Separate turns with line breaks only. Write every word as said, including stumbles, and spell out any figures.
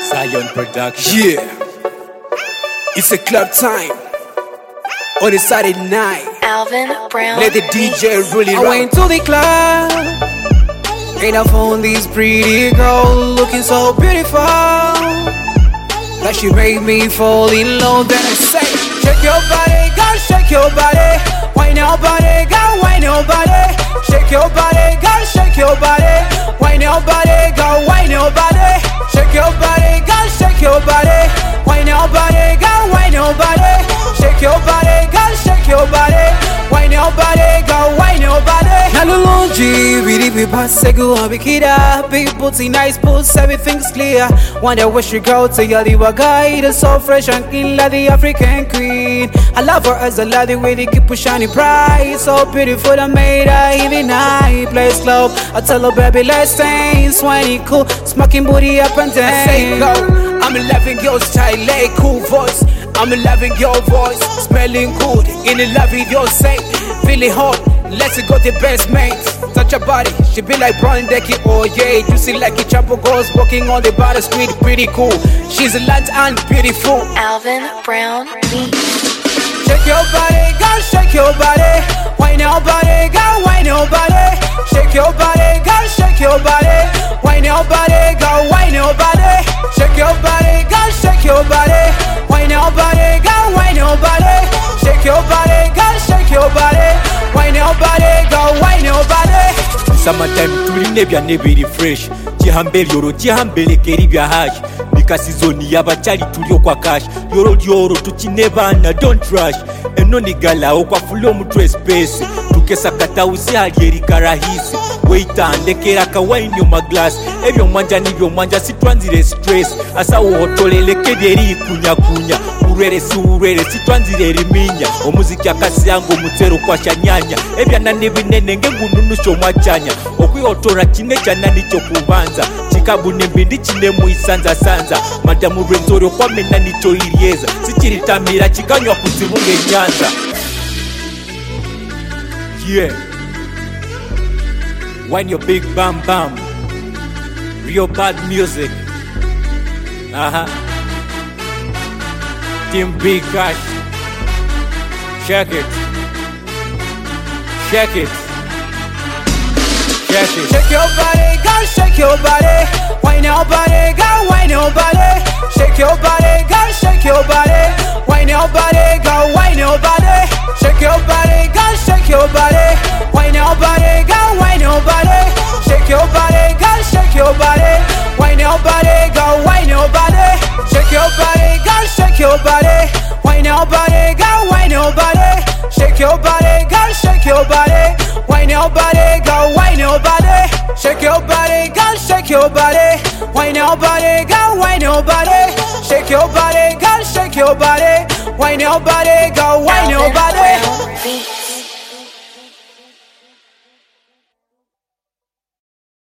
Zion Production.
Yeah, it's a club time on a Saturday night.
Alvin Brown.
Let the D J really
I
rock.
went to the club and I found this pretty girl looking so beautiful that she made me fall in love. Then I say, shake your body, girl, shake your body. Wine your body, girl, wine your body. Shake your body, girl, shake your body. Wine your body, girl, wine your body. Shake your body, girl, shake your body. Wine your body, girl, wine your body. Shake your body, girl, shake your body. Wine your body, girl, wine your body. Nalulunji, really we pass a good bikida. Big booty, nice boots, everything's clear. Wonder where she go to your liver guide. So fresh and clean like the African queen. I love her as a lady with the keep shining bright. So beautiful, I made her even night. Place club, I tell her baby let's dance. Swiney cool, smoking booty up and down.
I say go, I'm loving your style, like cool voice. I'm loving your voice, smelling good. In love with your say, feeling hot. Let's go the best mates. Touch her body, she be like Brown Decky, oh yeah. You see like a chopper goes walking on the bar street, pretty cool. She's a light and beautiful.
Alvin Brown beat.
Shake your body, girl, shake your body. Wine your body, girl, wine your body. Shake your body, girl, shake your body. Wine your body, girl, wine your body. Shake your body, girl, shake your body. Wine your body, girl, wine your body. Shake your body, girl, shake your body. Wine your body, girl, wine your body.
Summertime tuline bya nebiri fresh. Chihambeli yoro chihambele keri bya hash. Bikasi zoni yabachali tulio kwa cash. Yoro yoro tuchinebana don't rush. Eno nigala okwa fulo mutwe space. Tukesa kata usi halieri karahisi. Waita andekera kawaini yo maglass. Ebyo mwanja nibyo mwanja sitwanzire stress. Asa uotolele kebyeri kunya kunya. Urere si urere sitwanzire riminya. Omuziki akasi yangu mutero kwa shanyanya. Ebya nane binene ngengununusho mwachanya. Okwiyotora kine chana nicho kubanza. Chikabu nembindi chine muisanza sanza. Madamu renzoro kwa mena nicho irieza. Sichiritamira chikanywa kuzibunge nyanza. Yeah. When your big bam bam. Real bad music. Uh-huh. Team Big Cash. Check it. Check it. Check it.
Shake your body, girl, shake your body. Wine your body, girl, wine your body. Shake your body, girl, shake your body. Wine your body, girl, wine your body. Shake your body, girl, shake your body. Wine your body, girl, wine your body. Shake your body, girl, shake your body. Wine your body, girl, wine your body. Shake your body, girl, shake your body. Wine your body, girl, wine your body. Shake your body, girl, shake your body. Wine your body, girl, wine your body. Shake your body, girl, shake your body. Wine your body, girl, wine your body. Shake your body, girl, shake your body. Wine your body, girl, wine your body.
Alvin Brown beat.